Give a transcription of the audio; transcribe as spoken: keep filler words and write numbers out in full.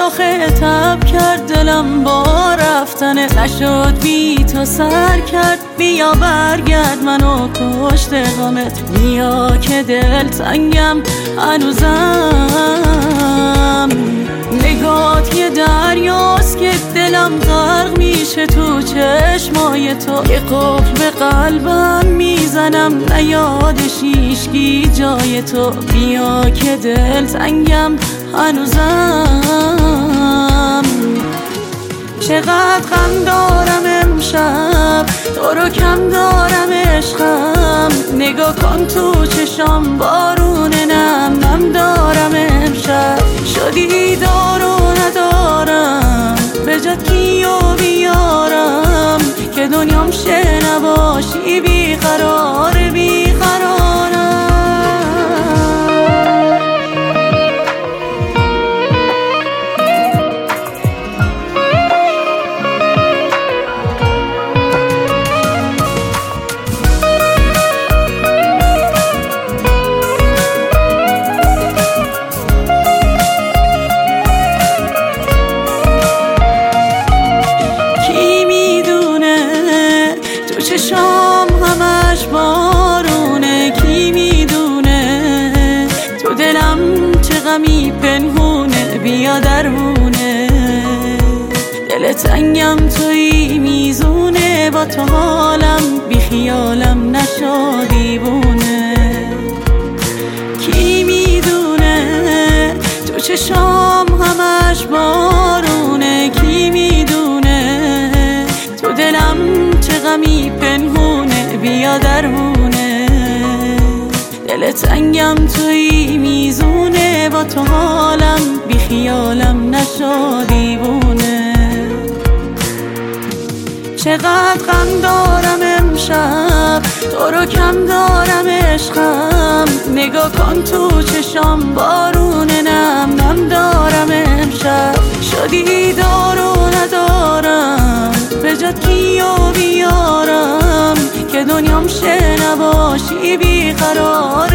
آخه تب کرد دلم با رفتنه، نشد بی تو سر کرد. بیا برگرد منو کشت غمت، بیا که دل تنگم هنوزم. نگات یه دریاست که دلم غرق میشه تو چشمای تو، یه قفل به قلبم میزنم نیادش هیچکی جای تو. بیا که دل تنگم هنوزم. چقدر غم دارم امشب، تو رو کم دارم عشقم. نگاه کن تو چشام بارونه، نم نم دارم امشب. شدی دارو ندارم به جد کیو بیارم، که دنیام شه نباشی بی قرار بی قرارم. چشام همش بارونه، کی میدونه تو دلم چه غمی پنهونه. بیا درمونه دل تنگم توی میزونه، با تو حالم بی خیالم نشو دیوونه. کی میدونه تو چشام همش بارونه، کی میدونه تو دلم چه غمی پنهونه. بیا درمونه دل تنگم توی میزونه، با تو حالم بی خیالم نشو دیوونه. چقدر غم دارم امشب، تو رو کم دارم عشقم. نگاه کن تو چشام بارونه، نم نم دارم امشب. شدی دارو ندارم به جد کیو بیارم، که دنیام شه نباشی بی قرار